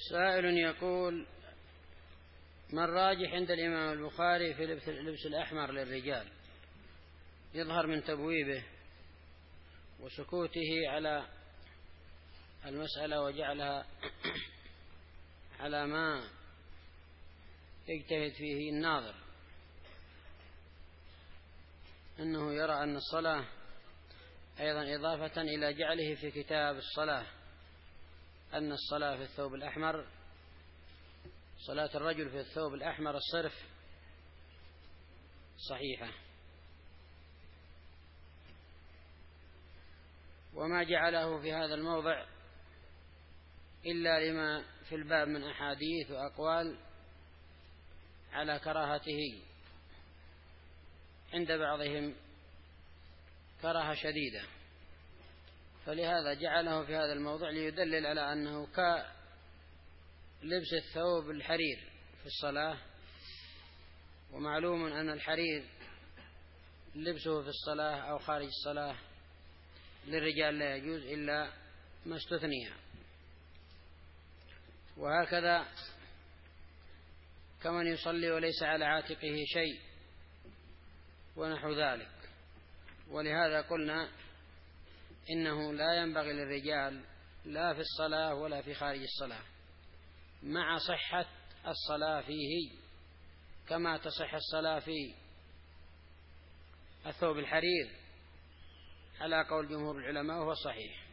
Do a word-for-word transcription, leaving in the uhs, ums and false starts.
سائل يقول: ما الراجح عند الإمام البخاري في اللبس الأحمر للرجال؟ يظهر من تبويبه وسكوته على المسألة وجعلها على ما يجتهد فيه الناظر، أنه يرى أن الصلاة أيضا إضافة إلى جعله في كتاب الصلاة أن الصلاة في الثوب الأحمر، صلاة الرجل في الثوب الأحمر الصرف صحيحة، وما جعله في هذا الموضع إلا لما في الباب من أحاديث وأقوال على كراهته عند بعضهم كراهة شديدة، فلهذا جعله في هذا الموضع ليدلل على أنه كلبس الثوب الحرير في الصلاة، ومعلوم أن الحرير لبسه في الصلاة أو خارج الصلاة للرجال لا يجوز إلا ما استثني، وهكذا كمن يصلي وليس على عاتقه شيء ونحو ذلك. ولهذا قلنا إنه لا ينبغي للرجال لا في الصلاة ولا في خارج الصلاة مع صحة الصلاة فيه كما تصح الصلاة في الثوب الحرير على قول جمهور العلماء وهو صحيح.